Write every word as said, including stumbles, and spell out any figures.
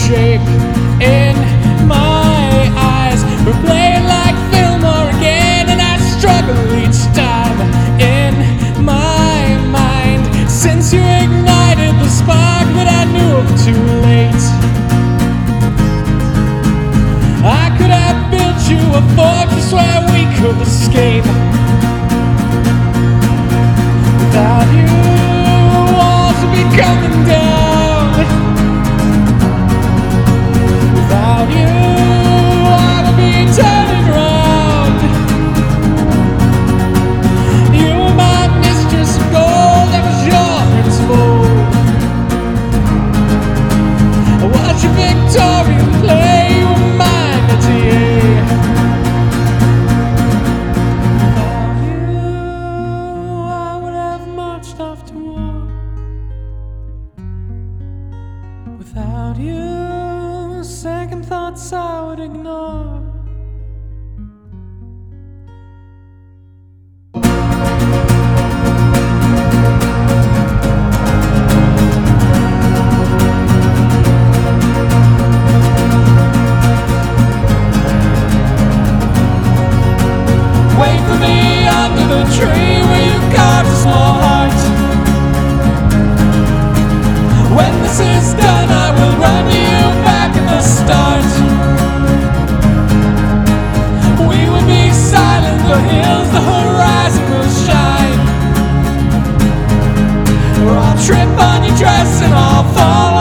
shape in my eyes. We're playing like Fillmore again, and I struggle each time in my mind. Since you ignited the spark that I knew of too late, I could have built you a fortress where we could escape. Without you, walls would be coming down. Without you, I would be turning round. You were my mistress of gold, I was your prince of old. I watched your Victorian play, you were my métier. Without you, I would have marched off to war. Without you, second thoughts I would ignore. Wait for me under the tree where you carved a small heart. When this is done, I will run you back at the start. We will be silent, the hills, the horizon will shine. Or I'll trip on your dress and I'll fall